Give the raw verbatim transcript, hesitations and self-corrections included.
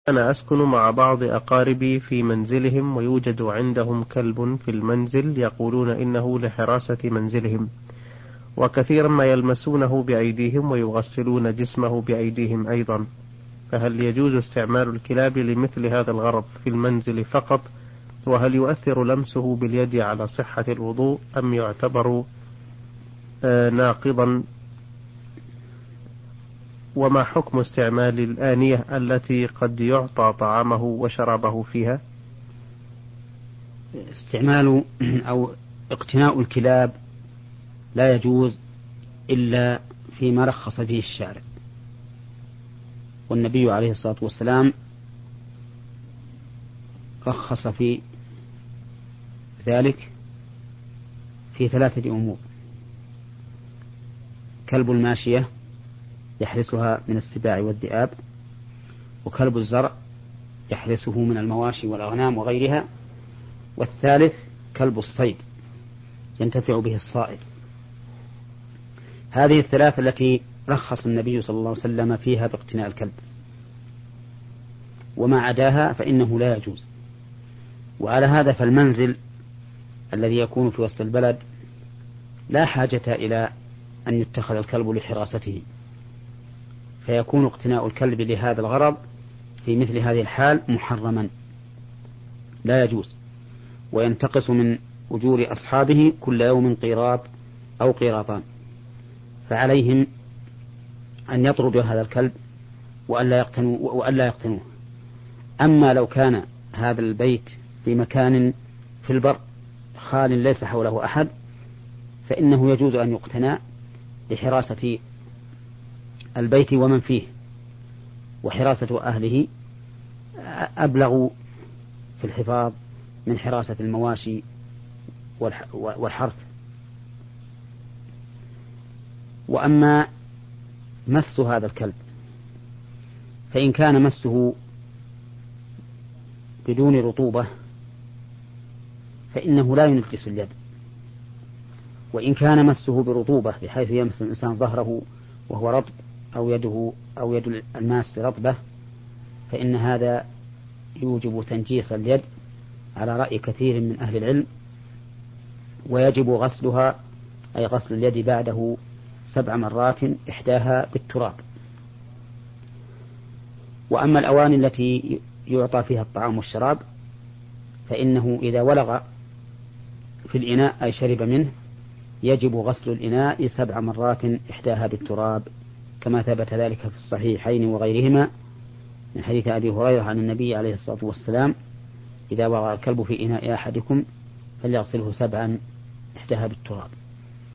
أنا أسكن مع بعض أقاربي في منزلهم، ويوجد عندهم كلب في المنزل يقولون إنه لحراسة منزلهم، وكثيرا ما يلمسونه بأيديهم ويغسلون جسمه بأيديهم أيضا، فهل يجوز استعمال الكلاب لمثل هذا الغرض في المنزل فقط؟ وهل يؤثر لمسه باليد على صحة الوضوء أم يعتبر آه ناقضا؟ وما حكم استعمال الآنية التي قد يعطى طعامه وشرابه فيها؟ استعمال أو اقتناء الكلاب لا يجوز إلا فيما رخص فيه الشارع، والنبي عليه الصلاة والسلام رخص في ذلك في ثلاثة أمور: كلب الماشية يحرسها من السباع والذئاب، وكلب الزرع يحرسه من المواشي والأغنام وغيرها، والثالث كلب الصيد ينتفع به الصائد. هذه الثلاثة التي رخص النبي صلى الله عليه وسلم فيها باقتناء الكلب، وما عداها فإنه لا يجوز. وعلى هذا فالمنزل الذي يكون في وسط البلد لا حاجة إلى أن يتخذ الكلب لحراسته، فيكون اقتناء الكلب لهذا الغرض في مثل هذه الحال محرما لا يجوز، وينتقص من أجور أصحابه كل يوم قيراط أو قيراطان، فعليهم أن يطردوا هذا الكلب وألا يقتنوا وألا يقتنوه. أما لو كان هذا البيت في مكان في البر خال ليس حوله أحد فإنه يجوز أن يقتنى لحراسة البيت ومن فيه، وحراسة أهله أبلغ في الحفاظ من حراسة المواشي والحرث. وأما مس هذا الكلب فإن كان مسه بدون رطوبة فإنه لا ينجس اليد، وإن كان مسه برطوبة بحيث يمس الإنسان ظهره وهو رطب أو يده أو يد الماس رطبة فإن هذا يوجب تنجيس اليد على رأي كثير من أهل العلم، ويجب غسلها أي غسل اليد بعده سبع مرات إحداها بالتراب. وأما الأواني التي يعطى فيها الطعام والشراب فإنه إذا ولغ في الإناء أي شرب منه يجب غسل الإناء سبع مرات إحداها بالتراب، كما ثبت ذلك في الصحيحين وغيرهما من حديث أبي هريرة عن النبي عليه الصلاة والسلام: إذا وضع الكلب في إناء أحدكم فليغسله سبعا إحداها بالتراب.